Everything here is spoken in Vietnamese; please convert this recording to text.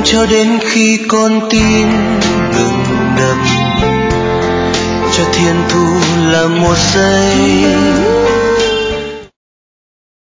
cho đến khi con tim ngừng đập, cho thiên thu là một giây